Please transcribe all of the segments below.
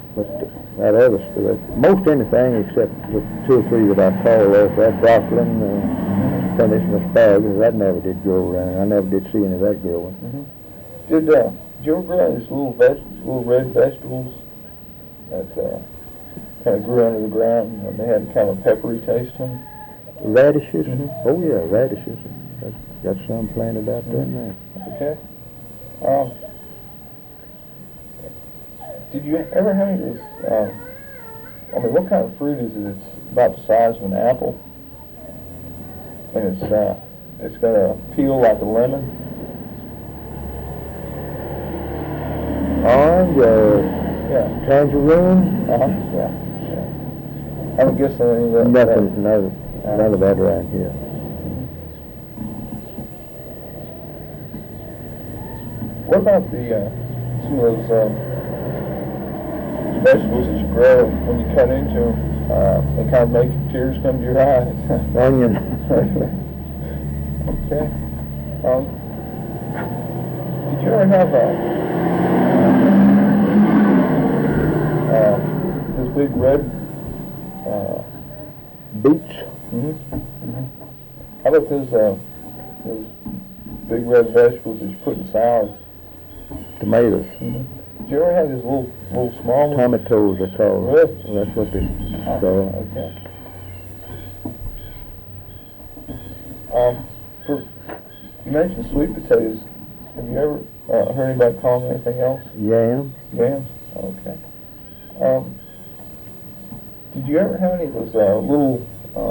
But that other stuff, most anything except the 2 or 3 that I called off, that broccoli, spinach and asparagus, that never did grow around. I never did see any of that growing. Did you ever grow these little red vegetables that kind of grew under the ground and they had kind of a peppery taste to them? Radishes? Oh yeah, radishes. Got some planted out there now. Okay. Did you ever have any of this? I mean, what kind of fruit is it? It's about the size of an apple, and it's got a peel like a lemon. Orange, Yeah. tangerine. Yeah. I don't guess any of that. Nothing, none of that around here. What about some of those vegetables that you grow when you cut into them? They kind of make tears come to your eyes. Onion. Okay. Did you ever have this big red Beets. How about those big red vegetables that you put in salad? Tomatoes. Did you ever have these little small ones? Tomatoes, they call them. Really? That's what they call them. Okay. You mentioned sweet potatoes. Have you ever heard anybody call them anything else? Yams. Yams? Okay. Did you ever have any of those little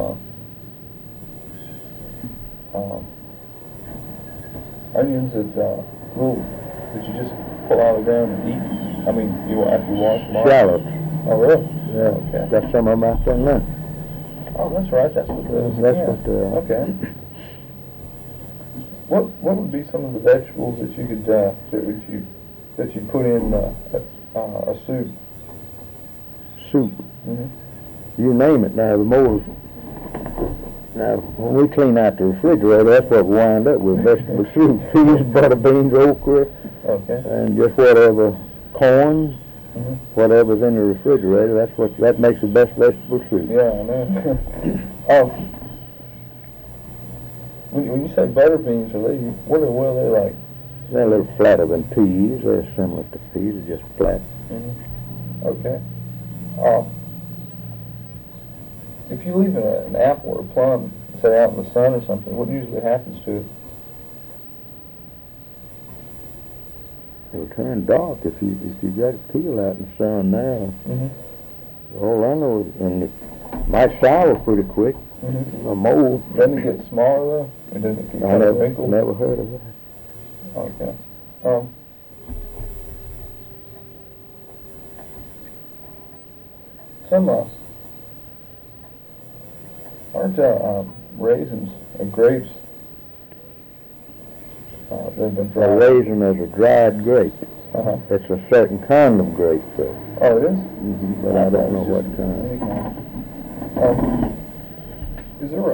onions that you just pull out of the ground and eat? I mean, after you wash them off? Shallots. Oh, really? Yeah. Okay. Got some of them out there now. Oh, that's right. That's what those. Okay. What would be some of the vegetables that you could that you put in a soup? Soup. You name it. Now the more. Now when we clean out the refrigerator, that's what we wind up with: vegetable soup, peas, butter beans, okra, and just whatever corn. Whatever's in the refrigerator, that makes the best vegetable soup. Yeah, I know. When you say butter beans, what are they like? They're a little flatter than peas. They're similar to peas, they're just flat. Okay. If you leave an apple or a plum, say out in the sun or something, what usually happens to it? It'll turn dark if you got it peel out in the sun now. All I know is, and it might sour pretty quick. A mold. Doesn't it get smaller though? Or doesn't it get kind of wrinkled? Never heard of that. Okay. Some aren't raisins or grapes that have been A dried? raisin is a dried grape. It's a certain kind of grape, though. Oh, it is? But I don't know what kind. Any kind. Is there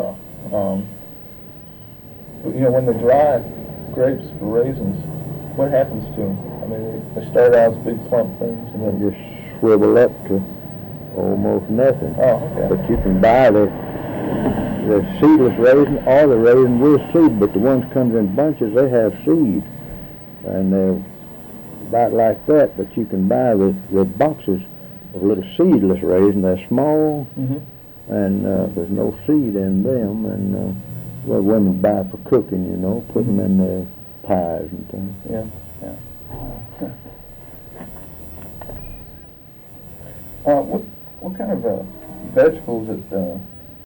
when they dry grapes for raisins, what happens to them? I mean, they start out as big plump things and then They just swivel up to almost nothing. Oh, okay. But you can buy the seedless raisin or the raisin with seed, but the ones comes in bunches, they have seed. And they're about like that, but you can buy the boxes of little seedless raisin. They're small, and there's no seed in them, and what women buy for cooking, put them in their pies and things. Yeah. What kind of vegetables that